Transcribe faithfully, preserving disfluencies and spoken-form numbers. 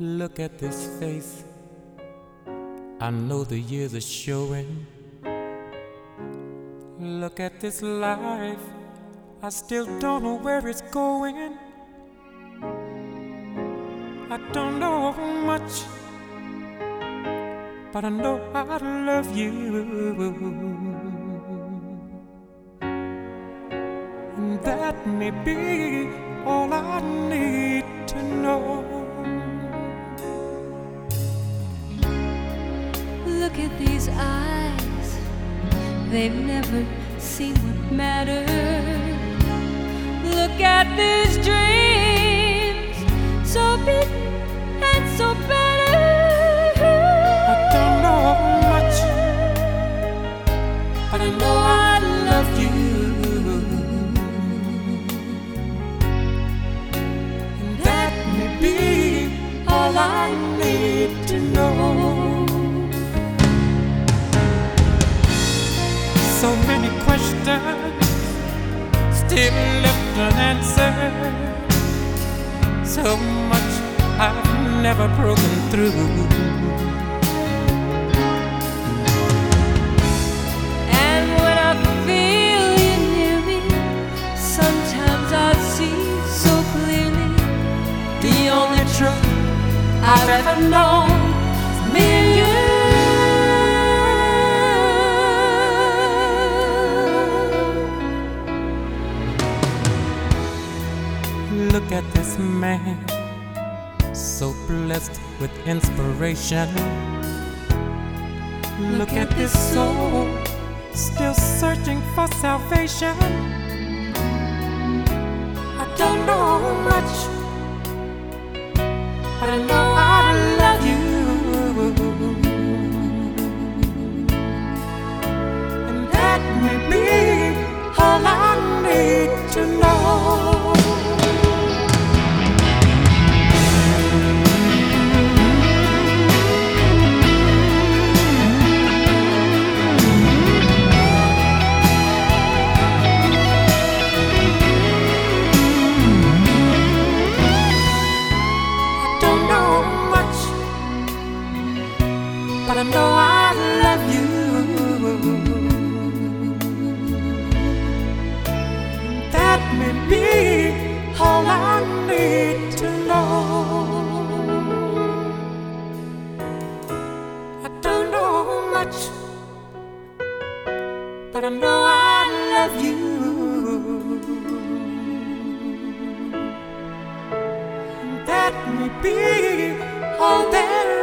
Look at this face, I know the years are showing. Look at this life, I still don't know where it's going. I don't know much, but I know I love you. And that may be all I need to know. Look at these eyes, they've never seen what matters. Look at these dreams, so big and so better. I don't know much, but I know I love you. And that may be all I need to know. So many questions still left unanswered. So much I've never broken through. And when I feel you near me, sometimes I see so clearly the only truth I've ever known is me and you. Look at this man, so blessed with inspiration. Look at this soul, still searching for salvation. I don't know much, but I know I love you. And that may be all I need to know. But I know I love you. That may be all I need to know. I don't know much, but I know I love you. That may be all there